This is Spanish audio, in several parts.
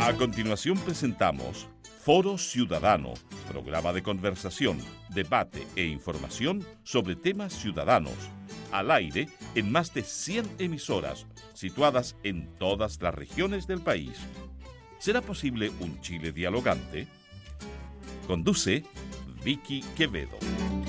A continuación presentamos Foro Ciudadano, programa de conversación, debate e información sobre temas ciudadanos, al aire en más de 100 emisoras, situadas en todas las regiones del país. ¿Será posible un Chile dialogante? Conduce Vicky Quevedo.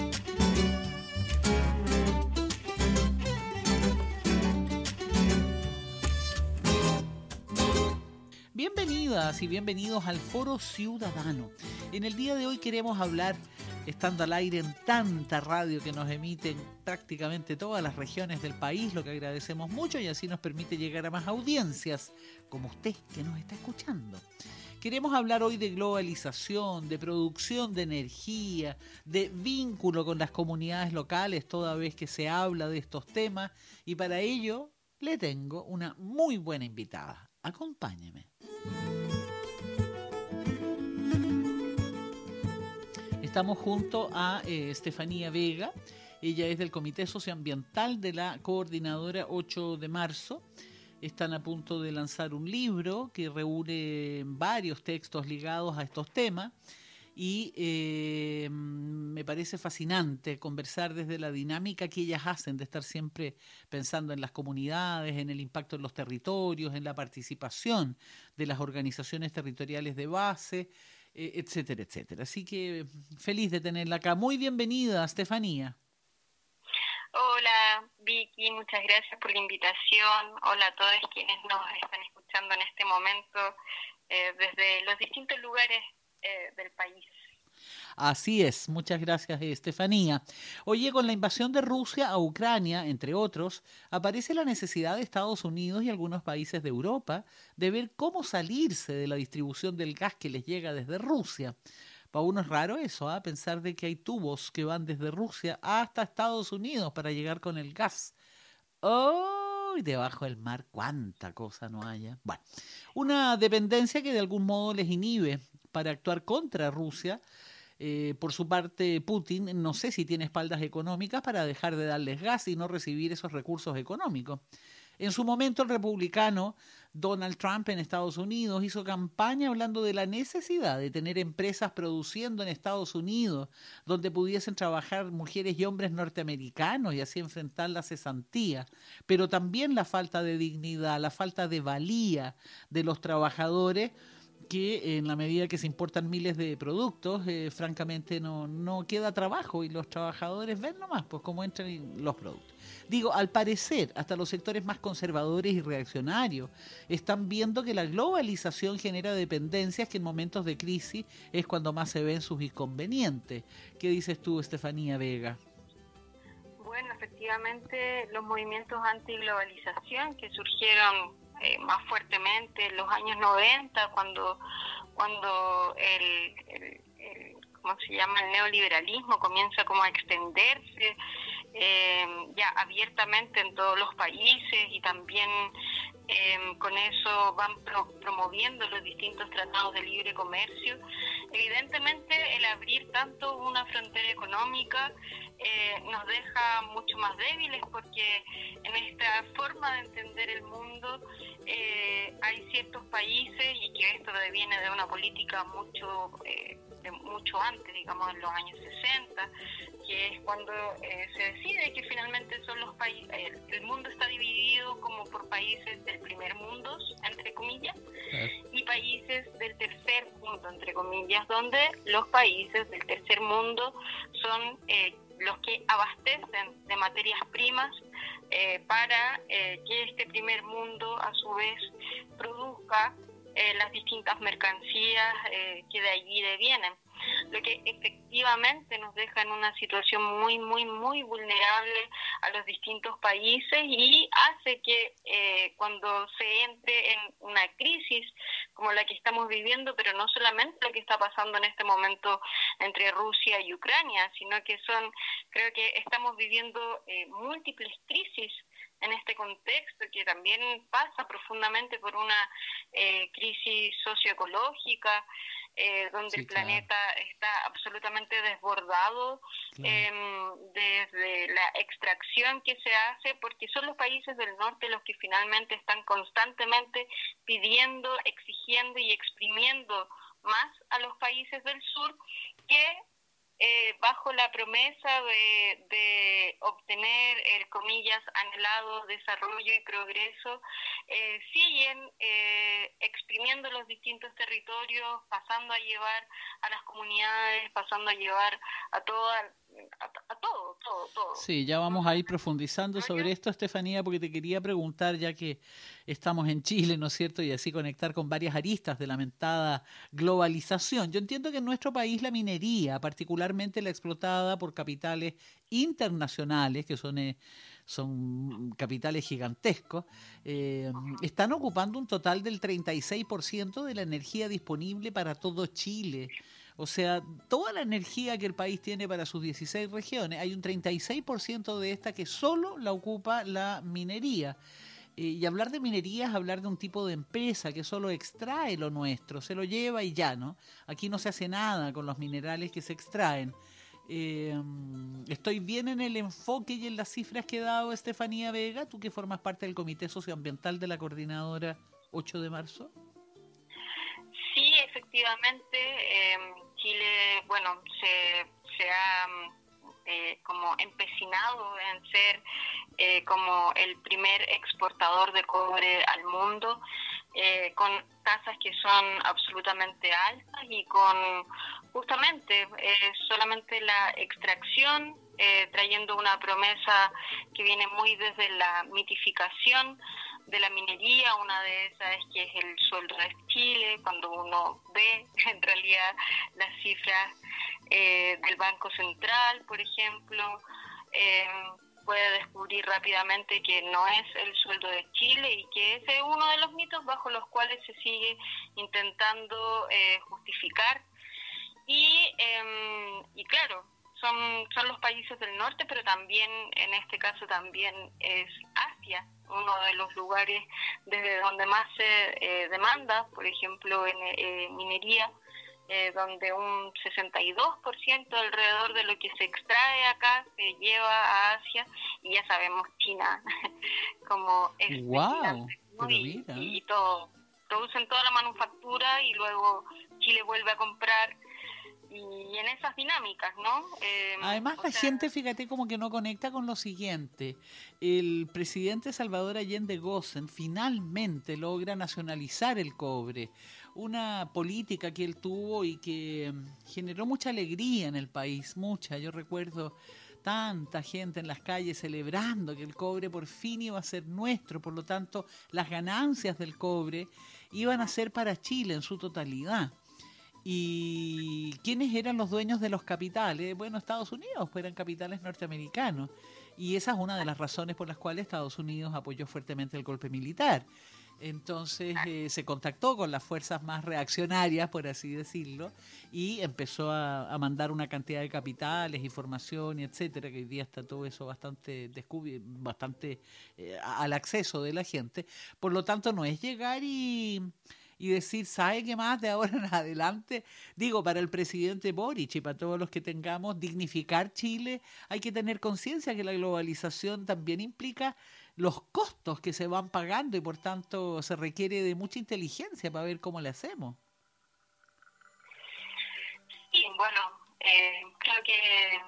Bienvenidas y bienvenidos al Foro Ciudadano. En el día de hoy queremos hablar, estando al aire en tanta radio que nos emiten prácticamente todas las regiones del país, lo que agradecemos mucho y así nos permite llegar a más audiencias, como usted que nos está escuchando. Queremos hablar hoy de globalización, de producción de energía, de vínculo con las comunidades locales, toda vez que se habla de estos temas, y para ello le tengo una muy buena invitada. Acompáñeme. Estamos junto a Estefanía Vega. Ella es del Comité Socioambiental de la Coordinadora 8 de marzo. Están a punto de lanzar un libro que reúne varios textos ligados a estos temas y me parece fascinante conversar desde la dinámica que ellas hacen de estar siempre pensando en las comunidades, en el impacto en los territorios, en la participación de las organizaciones territoriales de base, etcétera, etcétera. Así que feliz de tenerla acá. Muy bienvenida, Estefanía. Hola Vicky, muchas gracias por la invitación. Hola a todos quienes nos están escuchando en este momento desde los distintos lugares del país. Así es, muchas gracias Estefanía. Oye, con la invasión de Rusia a Ucrania, entre otros, aparece la necesidad de Estados Unidos y algunos países de Europa de ver cómo salirse de la distribución del gas que les llega desde Rusia. Para uno es raro eso, pensar de que hay tubos que van desde Rusia hasta Estados Unidos para llegar con el gas. ¡Oh! Y debajo del mar, cuánta cosa no haya. Bueno, una dependencia que de algún modo les inhibe para actuar contra Rusia. Por su parte, Putin no sé si tiene espaldas económicas para dejar de darles gas y no recibir esos recursos económicos. En su momento, el republicano Donald Trump en Estados Unidos hizo campaña hablando de la necesidad de tener empresas produciendo en Estados Unidos donde pudiesen trabajar mujeres y hombres norteamericanos y así enfrentar la cesantía, pero también la falta de dignidad, la falta de valía de los trabajadores, que en la medida que se importan miles de productos, francamente no queda trabajo y los trabajadores ven nomás pues cómo entran los productos. Digo, al parecer, hasta los sectores más conservadores y reaccionarios están viendo que la globalización genera dependencias que en momentos de crisis es cuando más se ven sus inconvenientes. ¿Qué dices tú, Estefanía Vega? Bueno, efectivamente, los movimientos antiglobalización que surgieron más fuertemente en los años 90, cuando el ¿cómo se llama? El neoliberalismo comienza como a extenderse ya abiertamente en todos los países y también con eso van promoviendo los distintos tratados de libre comercio. Evidentemente el abrir tanto una frontera económica nos deja mucho más débiles porque en esta forma de entender el mundo hay ciertos países, y que esto viene de una política mucho antes, digamos en los años 60, que es cuando se decide que finalmente son los países, el mundo está dividido como por países del primer mundo, entre comillas, y países del tercer mundo, entre comillas, donde los países del tercer mundo son los que abastecen de materias primas para que este primer mundo a su vez produzca las distintas mercancías que de allí devienen, lo que efectivamente nos deja en una situación muy vulnerable a los distintos países y hace que cuando se entre en una crisis como la que estamos viviendo, pero no solamente lo que está pasando en este momento entre Rusia y Ucrania, sino que creo que estamos viviendo múltiples crisis en este contexto, que también pasa profundamente por una crisis socioecológica, donde Sí, el planeta está absolutamente desbordado, desde la extracción que se hace, porque son los países del norte los que finalmente están constantemente pidiendo, exigiendo y exprimiendo más a los países del sur, que bajo la promesa de obtener, comillas, anhelado desarrollo y progreso, siguen exprimiendo los distintos territorios, pasando a llevar a las comunidades, pasando a llevar a todo. Sí, ya vamos a ir profundizando sobre esto, Estefanía, porque te quería preguntar, ya que estamos en Chile, ¿no es cierto?, y así conectar con varias aristas de la lamentada globalización. Yo entiendo que en nuestro país la minería, particularmente la explotada por capitales internacionales, que son capitales gigantescos, están ocupando un total del 36% de la energía disponible para todo Chile. O sea, toda la energía que el país tiene para sus 16 regiones, hay un 36% de esta que solo la ocupa la minería. Y hablar de minería es hablar de un tipo de empresa que solo extrae lo nuestro, se lo lleva y ya, ¿no? Aquí no se hace nada con los minerales que se extraen. ¿Estoy bien en el enfoque y en las cifras que he dado, Estefanía Vega? Tú que formas parte del Comité Socioambiental de la Coordinadora 8 de marzo. Sí, efectivamente, Chile, bueno, se ha como empecinado en ser como el primer exportador de cobre al mundo, con tasas que son absolutamente altas y con justamente solamente la extracción, trayendo una promesa que viene muy desde la mitificación de la minería. Una de esas es que es el sueldo de Chile. Cuando uno ve en realidad las cifras del Banco Central, por ejemplo, puede descubrir rápidamente que no es el sueldo de Chile y que ese es uno de los mitos bajo los cuales se sigue intentando justificar. Y claro, son los países del norte, pero también en este caso también es Asia uno de los lugares desde donde más se demanda, por ejemplo en minería, donde un 62% alrededor de lo que se extrae acá se lleva a Asia, y ya sabemos China como es gigante, ¿no? Y todo, producen toda la manufactura y luego Chile vuelve a comprar. Y en esas dinámicas, ¿no? Además, la gente, fíjate, como que no conecta con lo siguiente. El presidente Salvador Allende Gossen finalmente logra nacionalizar el cobre. Una política que él tuvo y que generó mucha alegría en el país, mucha. Yo recuerdo tanta gente en las calles celebrando que el cobre por fin iba a ser nuestro. Por lo tanto, las ganancias del cobre iban a ser para Chile en su totalidad. ¿Y quiénes eran los dueños de los capitales? Bueno, Estados Unidos, pues eran capitales norteamericanos. Y esa es una de las razones por las cuales Estados Unidos apoyó fuertemente el golpe militar. Entonces se contactó con las fuerzas más reaccionarias, por así decirlo, y empezó a mandar una cantidad de capitales, información, y etcétera, que hoy día está todo eso bastante al acceso de la gente. Por lo tanto, no es llegar y decir, ¿sabe qué más de ahora en adelante? Digo, para el presidente Boric y para todos los que tengamos, dignificar Chile, hay que tener conciencia que la globalización también implica los costos que se van pagando y por tanto se requiere de mucha inteligencia para ver cómo le hacemos. Sí, bueno, creo que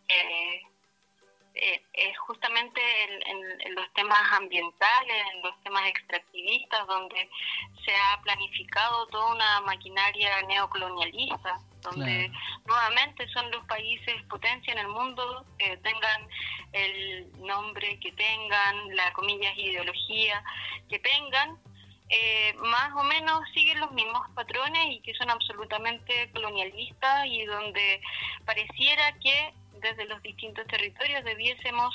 justamente en los temas ambientales, en los temas extractivistas, donde se ha planificado toda una maquinaria neocolonialista, donde nuevamente son los países potencia en el mundo, tengan el nombre que tengan, la comillas ideología que tengan, más o menos siguen los mismos patrones y que son absolutamente colonialistas, y donde pareciera que desde los distintos territorios debiésemos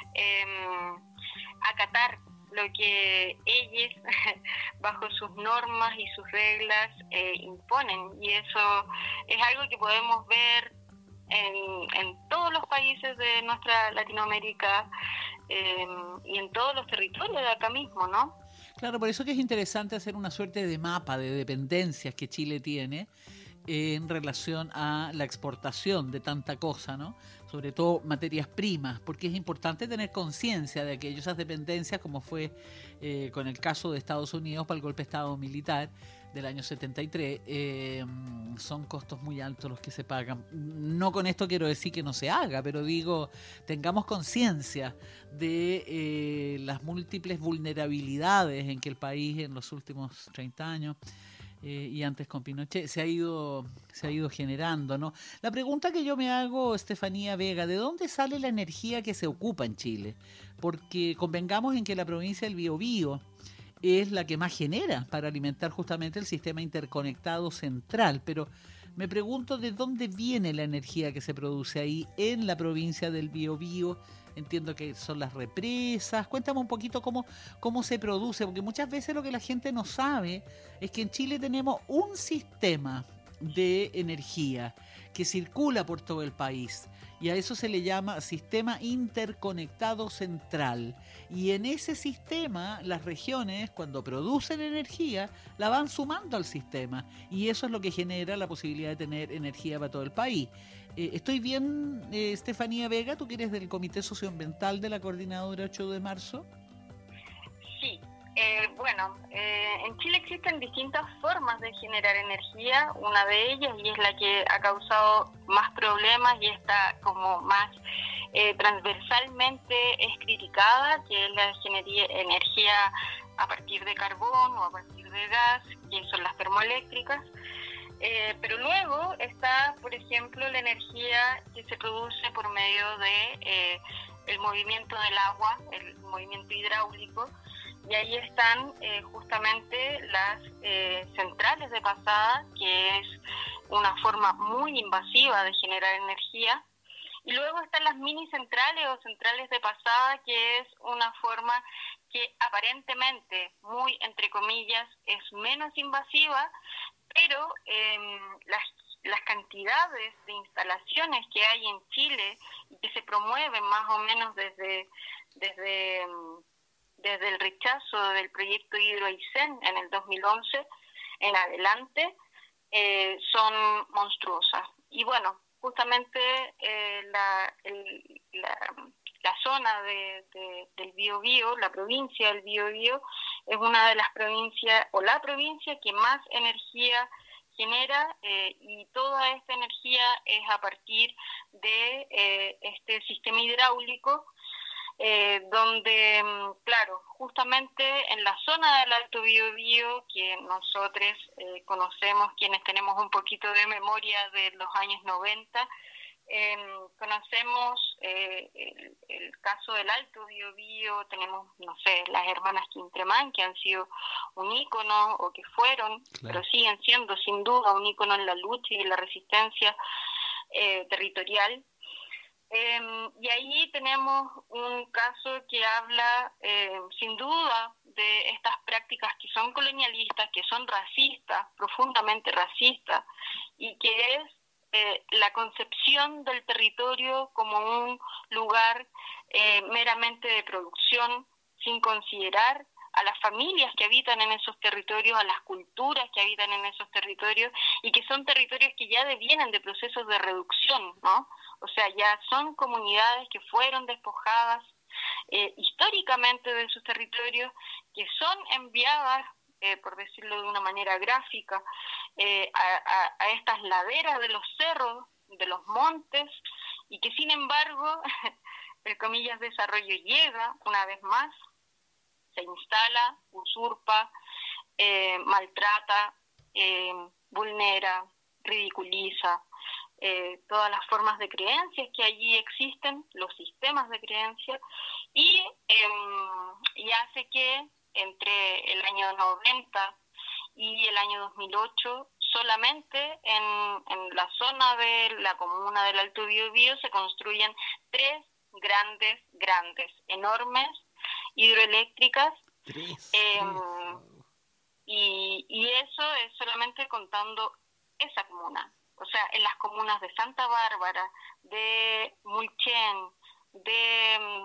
acatar lo que ellos bajo sus normas y sus reglas imponen, y eso es algo que podemos ver en todos los países de nuestra Latinoamérica y en todos los territorios de acá mismo, ¿no? Claro, por eso que es interesante hacer una suerte de mapa de dependencias que Chile tiene, en relación a la exportación de tanta cosa, ¿no? Sobre todo materias primas, porque es importante tener conciencia de que esas dependencias, como fue con el caso de Estados Unidos para el golpe de Estado militar del año 73, son costos muy altos los que se pagan. No con esto quiero decir que no se haga, pero digo, tengamos conciencia de las múltiples vulnerabilidades en que el país en los últimos 30 años y antes con Pinochet se ha ido generando, ¿no? La pregunta que yo me hago, Estefanía Vega, ¿de dónde sale la energía que se ocupa en Chile? Porque convengamos en que la provincia del Biobío es la que más genera para alimentar justamente el sistema interconectado central, pero me pregunto de dónde viene la energía que se produce ahí en la provincia del Biobío. Entiendo que son las represas. Cuéntame un poquito cómo se produce, porque muchas veces lo que la gente no sabe es que en Chile tenemos un sistema de energía que circula por todo el país y a eso se le llama sistema interconectado central. Y en ese sistema las regiones, cuando producen energía, la van sumando al sistema y eso es lo que genera la posibilidad de tener energía para todo el país. ¿Estoy bien, Estefanía Vega? ¿Tú que eres del Comité Socioambiental de la Coordinadora 8 de marzo? Sí. En Chile existen distintas formas de generar energía. Una de ellas, y es la que ha causado más problemas y está como más transversalmente es criticada, que es la energía a partir de carbón o a partir de gas, que son las termoeléctricas. Pero luego está, por ejemplo, la energía que se produce por medio de el movimiento del agua, el movimiento hidráulico, y ahí están justamente las centrales de pasada, que es una forma muy invasiva de generar energía, y luego están las mini centrales o centrales de pasada, que es una forma que aparentemente, muy entre comillas, es menos invasiva, pero las cantidades de instalaciones que hay en Chile y que se promueven más o menos desde el rechazo del proyecto Hidro Aysén en el 2011 en adelante, son monstruosas. Y bueno, justamente la zona del Biobío, la provincia del Biobío, es una de las provincias, o la provincia que más energía genera, y toda esta energía es a partir de este sistema hidráulico, donde, claro, justamente en la zona del Alto Biobío, que nosotros conocemos, quienes tenemos un poquito de memoria de los años 90, conocemos el caso del Alto Biobío. Tenemos, no sé, las hermanas Quintremán, que han sido un ícono, o que fueron, claro, pero siguen siendo sin duda un ícono en la lucha y en la resistencia territorial. Y ahí tenemos un caso que habla sin duda de estas prácticas que son colonialistas, que son racistas, profundamente racistas, y que es la concepción del territorio como un lugar meramente de producción, sin considerar a las familias que habitan en esos territorios, a las culturas que habitan en esos territorios, y que son territorios que ya devienen de procesos de reducción, ¿no? O sea, ya son comunidades que fueron despojadas históricamente de sus territorios, que son enviadas, por decirlo de una manera gráfica, a estas laderas de los cerros, de los montes, y que sin embargo, el comillas desarrollo llega una vez más, se instala, usurpa, maltrata, vulnera, ridiculiza todas las formas de creencias que allí existen, los sistemas de creencias, y hace que entre el año 90 y el año 2008, solamente en la zona de la comuna del Alto Biobío se construyen 3 grandes, enormes hidroeléctricas, y eso es solamente contando esa comuna. O sea, en las comunas de Santa Bárbara, de Mulchen, de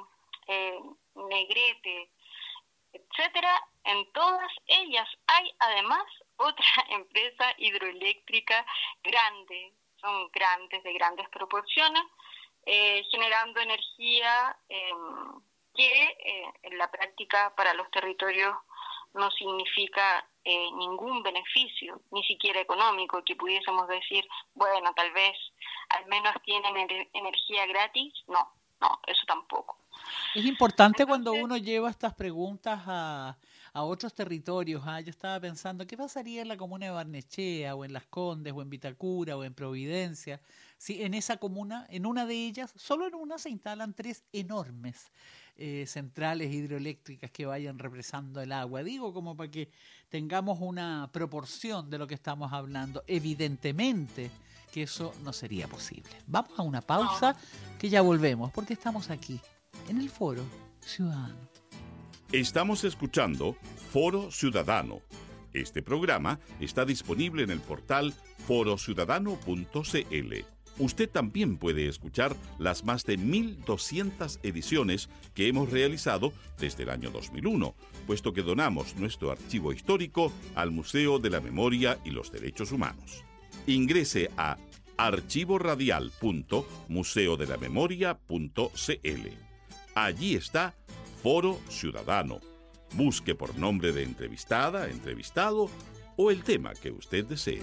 Negrete, etcétera, en todas ellas hay además otra empresa hidroeléctrica grande, son grandes, de grandes proporciones, generando energía que en la práctica para los territorios no significa ningún beneficio, ni siquiera económico, que pudiésemos decir, bueno, tal vez al menos tienen energía gratis. No, eso tampoco. Es importante cuando uno lleva estas preguntas a otros territorios. Yo estaba pensando, ¿qué pasaría en la comuna de Barnechea, o en Las Condes, o en Vitacura, o en Providencia? Si en esa comuna, en una de ellas, solo en una se instalan 3 enormes centrales hidroeléctricas que vayan represando el agua. Digo, como para que tengamos una proporción de lo que estamos hablando. Evidentemente que eso no sería posible. Vamos a una pausa, que ya volvemos, porque estamos aquí, en el Foro Ciudadano. Estamos escuchando Foro Ciudadano. Este programa está disponible en el portal forociudadano.cl. Usted también puede escuchar las más de 1.200 ediciones que hemos realizado desde el año 2001, puesto que donamos nuestro archivo histórico al Museo de la Memoria y los Derechos Humanos. Ingrese a archivoradial.museodelamemoria.cl. Allí está Foro Ciudadano. Busque por nombre de entrevistada, entrevistado o el tema que usted desee.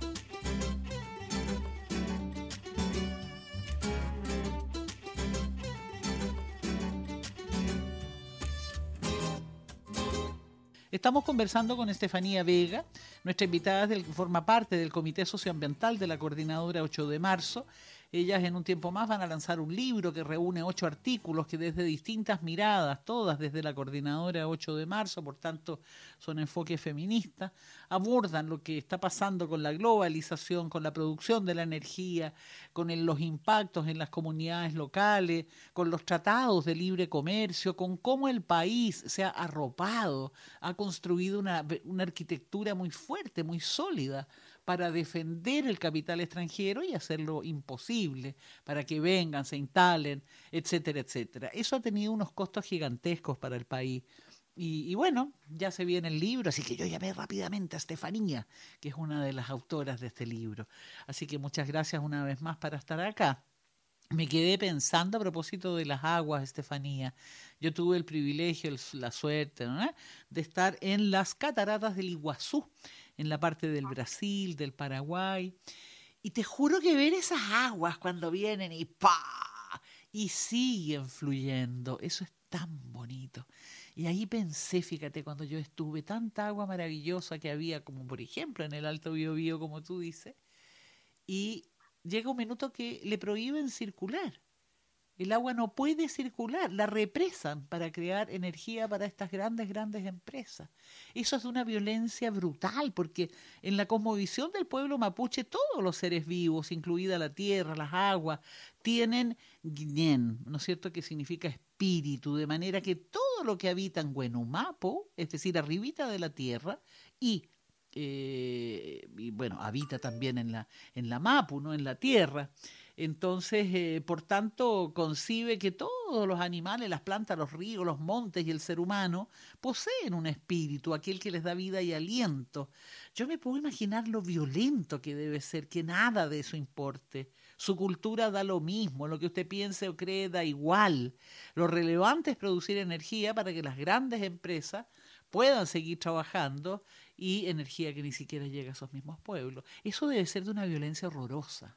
Estamos conversando con Estefanía Vega, nuestra invitada forma parte del Comité Socioambiental de la Coordinadora 8 de marzo. Ellas en un tiempo más van a lanzar un libro que reúne 8 artículos que desde distintas miradas, todas desde la Coordinadora 8 de marzo, por tanto son enfoques feministas, abordan lo que está pasando con la globalización, con la producción de la energía, con los impactos en las comunidades locales, con los tratados de libre comercio, con cómo el país se ha arropado, ha construido una arquitectura muy fuerte, muy sólida, para defender el capital extranjero y hacerlo imposible, para que vengan, se instalen, etcétera, etcétera. Eso ha tenido unos costos gigantescos para el país. Y bueno, ya se viene el libro, así que yo llamé rápidamente a Estefanía, que es una de las autoras de este libro. Así que muchas gracias una vez más para estar acá. Me quedé pensando a propósito de las aguas, Estefanía. Yo tuve el privilegio, la suerte, ¿no?, de estar en las cataratas del Iguazú, en la parte del Brasil, del Paraguay. Y te juro que ver esas aguas cuando vienen y ¡pa! Y siguen fluyendo, eso es tan bonito. Y ahí pensé, fíjate, cuando yo estuve, tanta agua maravillosa que había, como por ejemplo en el Alto Biobío, como tú dices, y llega un minuto que le prohíben circular. El agua no puede circular, la represan para crear energía para estas grandes empresas. Eso es una violencia brutal, porque en la cosmovisión del pueblo mapuche todos los seres vivos, incluida la tierra, las aguas, tienen guinén, ¿no es cierto?, que significa espíritu, de manera que todo lo que habita en Huenumapo, es decir, arribita de la tierra, y bueno, habita también en la Mapu, ¿no?, en la tierra. Entonces, por tanto, concibe que todos los animales, las plantas, los ríos, los montes y el ser humano poseen un espíritu, aquel que les da vida y aliento. Yo me puedo imaginar lo violento que debe ser, que nada de eso importe. Su cultura da lo mismo, lo que usted piense o cree da igual. Lo relevante es producir energía para que las grandes empresas puedan seguir trabajando, y energía que ni siquiera llega a esos mismos pueblos. Eso debe ser de una violencia horrorosa.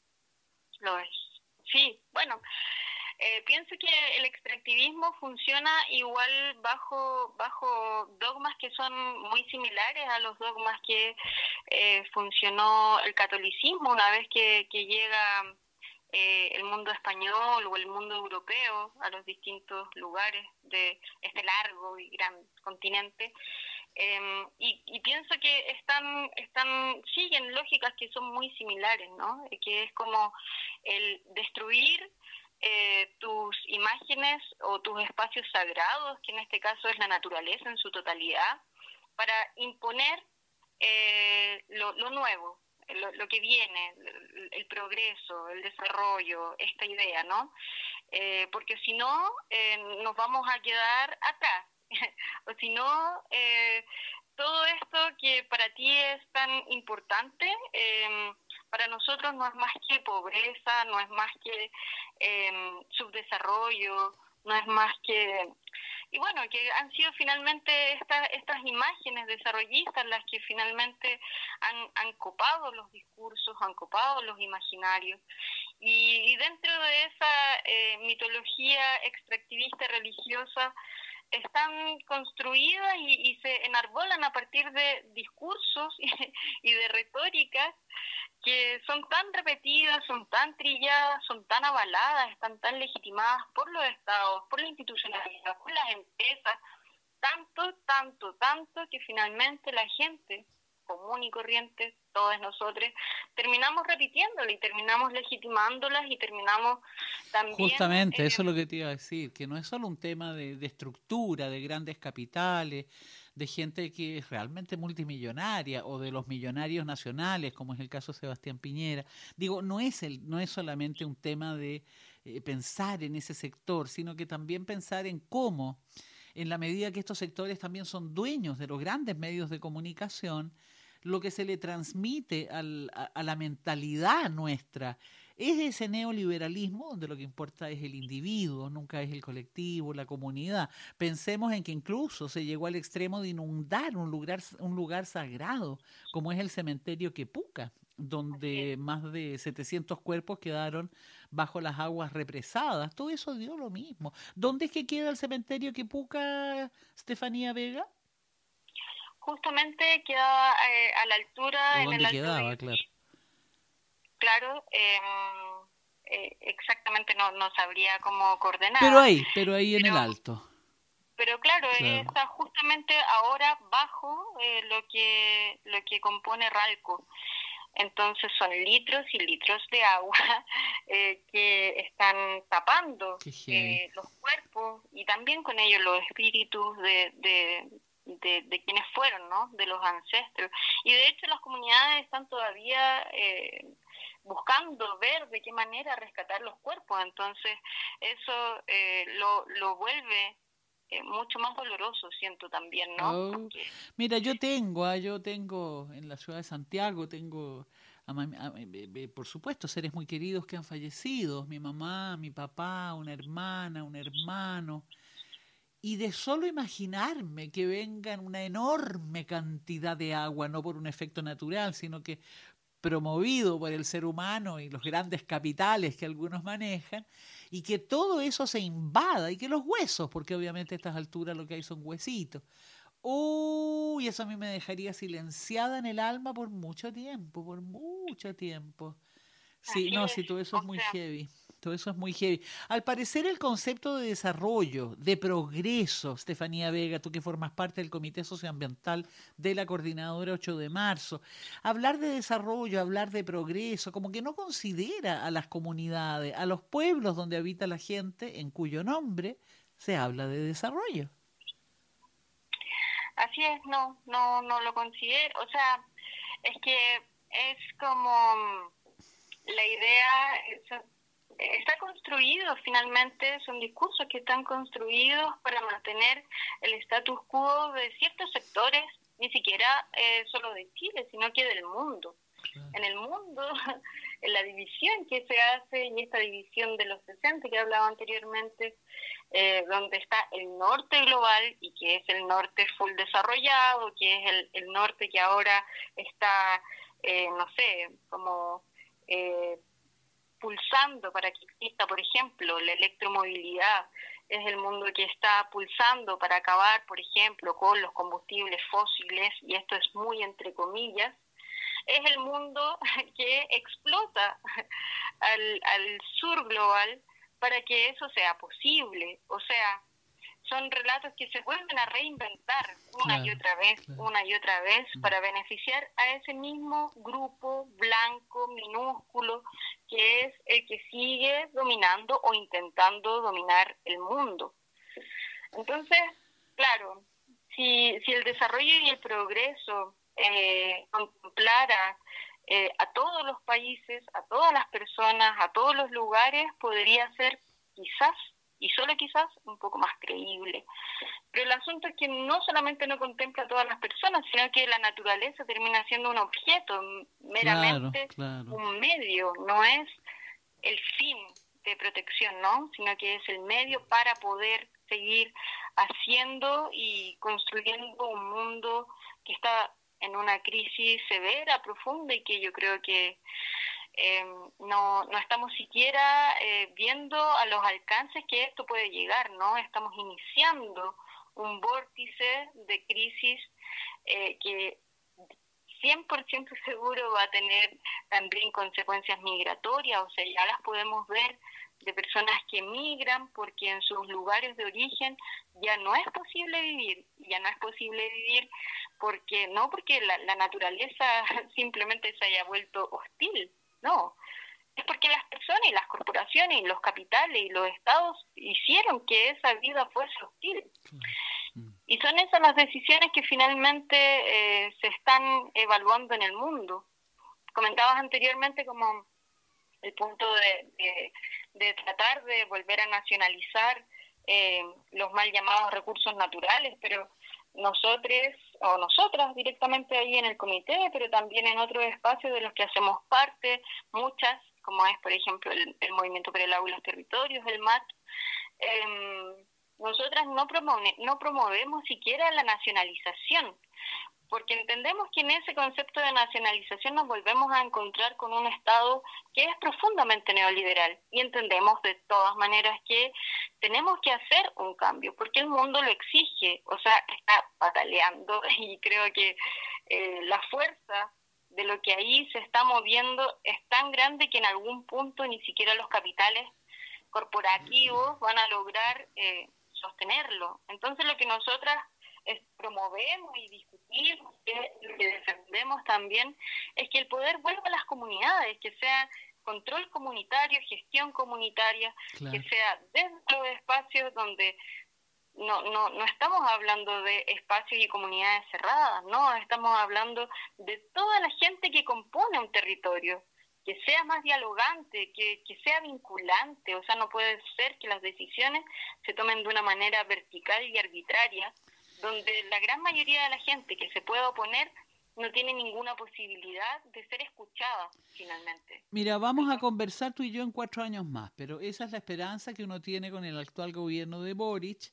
Lo es. Sí, bueno, pienso que el extractivismo funciona igual bajo dogmas que son muy similares a los dogmas que funcionó el catolicismo una vez que llega el mundo español o el mundo europeo a los distintos lugares de este largo y gran continente. Y pienso que siguen lógicas que son muy similares, ¿no? Que es como el destruir tus imágenes o tus espacios sagrados, que en este caso es la naturaleza en su totalidad, para imponer lo nuevo, lo que viene, el progreso, el desarrollo, esta idea, ¿no? Porque si no, nos vamos a quedar atrás. O si no, todo esto que para ti es tan importante, para nosotros no es más que pobreza, no es más que subdesarrollo, no es más que... Y bueno, que han sido finalmente estas imágenes desarrollistas las que finalmente han copado los discursos, han copado los imaginarios. Y dentro de esa mitología extractivista religiosa están construidas y se enarbolan a partir de discursos y de retóricas que son tan repetidas, son tan trilladas, son tan avaladas, están tan legitimadas por los estados, por la institucionalidad, por las empresas, tanto que finalmente la gente común y corriente, todos nosotros, terminamos repitiéndolas y terminamos legitimándolas y terminamos también... Justamente, eso es lo que te iba a decir, que no es solo un tema de estructura, de grandes capitales, de gente que es realmente multimillonaria o de los millonarios nacionales, como es el caso de Sebastián Piñera. Digo, no es solamente un tema de pensar en ese sector, sino que también pensar en cómo, en la medida que estos sectores también son dueños de los grandes medios de comunicación, lo que se le transmite a la mentalidad nuestra es ese neoliberalismo donde lo que importa es el individuo, nunca es el colectivo, la comunidad. Pensemos en que incluso se llegó al extremo de inundar un lugar sagrado, como es el cementerio Quepuca, donde más de 700 cuerpos quedaron bajo las aguas represadas. Todo eso dio lo mismo. ¿Dónde es que queda el cementerio Quepuca, Estefanía Vega? Justamente quedaba a la altura... ¿O dónde quedaba, claro? Claro, exactamente no sabría cómo coordinar. Pero ahí en el alto. Pero claro, está justamente ahora bajo lo que compone Ralco. Entonces son litros y litros de agua que están tapando los cuerpos y también con ellos los espíritus de quienes fueron, ¿no? De los ancestros. Y de hecho las comunidades están todavía buscando ver de qué manera rescatar los cuerpos. Entonces eso lo vuelve mucho más doloroso, siento también, ¿no? Oh. Mira, yo tengo en la ciudad de Santiago, por supuesto, seres muy queridos que han fallecido, mi mamá, mi papá, una hermana, un hermano, y de solo imaginarme que vengan una enorme cantidad de agua, no por un efecto natural, sino que promovido por el ser humano y los grandes capitales que algunos manejan, y que todo eso se invada, y que los huesos, porque obviamente a estas alturas lo que hay son huesitos. Uy, eso a mí me dejaría silenciada en el alma por mucho tiempo, por mucho tiempo. Sí, no, sí, todo eso es muy heavy. Todo eso es muy heavy. Al parecer el concepto de desarrollo, de progreso, Estefanía Vega, tú que formas parte del Comité Socioambiental de la Coordinadora 8 de marzo, hablar de desarrollo, hablar de progreso, como que no considera a las comunidades, a los pueblos donde habita la gente, en cuyo nombre se habla de desarrollo. Así es, no lo considero. O sea, es que es como la idea... Está construido, finalmente, son discursos que están construidos para mantener el status quo de ciertos sectores, ni siquiera solo de Chile, sino que del mundo. En el mundo, en la división que se hace, y esta división de los 60 que hablaba anteriormente, donde está el norte global, y que es el norte full desarrollado, que es el norte que ahora está, no sé, como... pulsando para que exista, por ejemplo, la electromovilidad. Es el mundo que está pulsando para acabar, por ejemplo, con los combustibles fósiles, y esto es muy entre comillas. Es el mundo que explota al sur global para que eso sea posible. O sea, son relatos que se vuelven a reinventar una y otra vez para beneficiar a ese mismo grupo blanco, minúsculo, que es el que sigue dominando o intentando dominar el mundo. Entonces, claro, si el desarrollo y el progreso contemplara a todos los países, a todas las personas, a todos los lugares, podría ser quizás y solo quizás un poco más creíble. Pero el asunto es que no solamente no contempla a todas las personas, sino que la naturaleza termina siendo un objeto, meramente un medio, no es el fin de protección, ¿no? Sino que es el medio para poder seguir haciendo y construyendo un mundo que está en una crisis severa, profunda, y que yo creo que no estamos siquiera viendo a los alcances que esto puede llegar, ¿no? Estamos iniciando un vórtice de crisis que 100% seguro va a tener también consecuencias migratorias, o sea, ya las podemos ver de personas que migran porque en sus lugares de origen ya no es posible vivir porque la naturaleza simplemente se haya vuelto hostil, no, es porque las personas y las corporaciones y los capitales y los estados hicieron que esa vida fuese hostil. Y son esas las decisiones que finalmente se están evaluando en el mundo. Comentabas anteriormente como el punto de tratar de volver a nacionalizar los mal llamados recursos naturales, pero nosotros o nosotras directamente ahí en el comité, pero también en otros espacios de los que hacemos parte, muchas, como es por ejemplo el Movimiento por el Agua y los Territorios, el MAT, nosotras no promovemos siquiera la nacionalización, porque entendemos que en ese concepto de nacionalización nos volvemos a encontrar con un Estado que es profundamente neoliberal, y entendemos de todas maneras que tenemos que hacer un cambio, porque el mundo lo exige, o sea, está pataleando, y creo que la fuerza de lo que ahí se está moviendo es tan grande que en algún punto ni siquiera los capitales corporativos van a lograr sostenerlo. Entonces lo que nosotras promovemos y discutimos, lo que defendemos también, es que el poder vuelva a las comunidades, que sea control comunitario, gestión comunitaria, que sea dentro de espacios donde no estamos hablando de espacios y comunidades cerradas, no, estamos hablando de toda la gente que compone un territorio, que sea más dialogante, que sea vinculante, o sea, no puede ser que las decisiones se tomen de una manera vertical y arbitraria, donde la gran mayoría de la gente que se pueda oponer no tiene ninguna posibilidad de ser escuchada finalmente. Mira, vamos a conversar tú y yo en 4 años más, pero esa es la esperanza que uno tiene con el actual gobierno de Boric,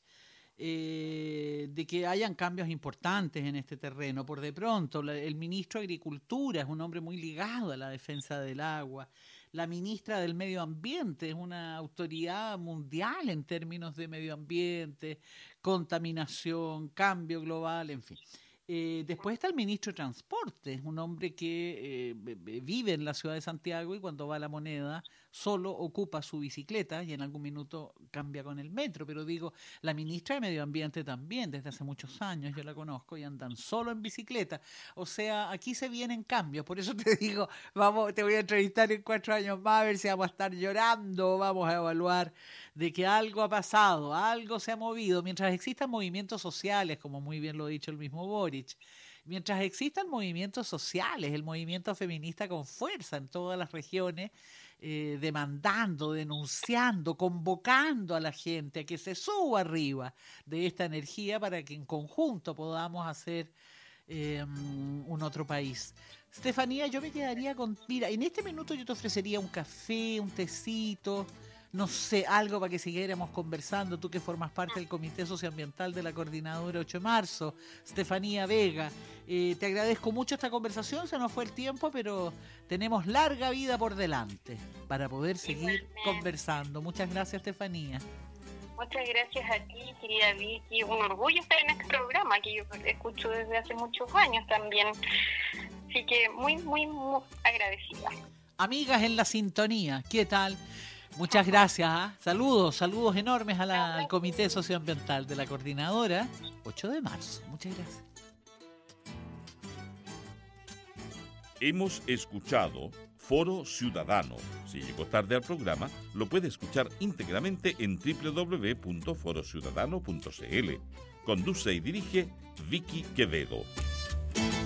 de que hayan cambios importantes en este terreno. Por de pronto, el ministro de Agricultura es un hombre muy ligado a la defensa del agua. La ministra del Medio Ambiente es una autoridad mundial en términos de medio ambiente, contaminación, cambio global, en fin. Después está el ministro de Transporte, es un hombre que vive en la ciudad de Santiago y cuando va a La Moneda solo ocupa su bicicleta y en algún minuto cambia con el metro, pero digo, la ministra de Medio Ambiente también, desde hace muchos años yo la conozco y andan solo en bicicleta, o sea, aquí se vienen cambios, por eso te digo, te voy a entrevistar en 4 años más a ver si vamos a estar llorando, vamos a evaluar de que algo ha pasado, algo se ha movido, mientras existan movimientos sociales, como muy bien lo ha dicho el mismo Boric, mientras existan movimientos sociales, el movimiento feminista con fuerza en todas las regiones, demandando, denunciando, convocando a la gente a que se suba arriba de esta energía para que en conjunto podamos hacer un otro país. Estefanía, yo me quedaría con... Mira, en este minuto yo te ofrecería un café, un tecito, no sé, algo para que siguiéramos conversando, tú que formas parte del Comité Socioambiental de la Coordinadora 8 de Marzo, Estefanía Vega. Te agradezco mucho esta conversación, se nos fue el tiempo, pero tenemos larga vida por delante para poder seguir conversando. Muchas gracias, Estefanía. Muchas gracias a ti, querida Vicky. Un orgullo estar en este programa que yo escucho desde hace muchos años también. Así que muy, muy, muy agradecida. Amigas en la sintonía, ¿qué tal? Muchas gracias. Saludos enormes al Comité Socioambiental de la Coordinadora 8 de marzo. Muchas gracias. Hemos escuchado Foro Ciudadano. Si llegó tarde al programa, lo puede escuchar íntegramente en www.forociudadano.cl. Conduce y dirige Vicky Quevedo.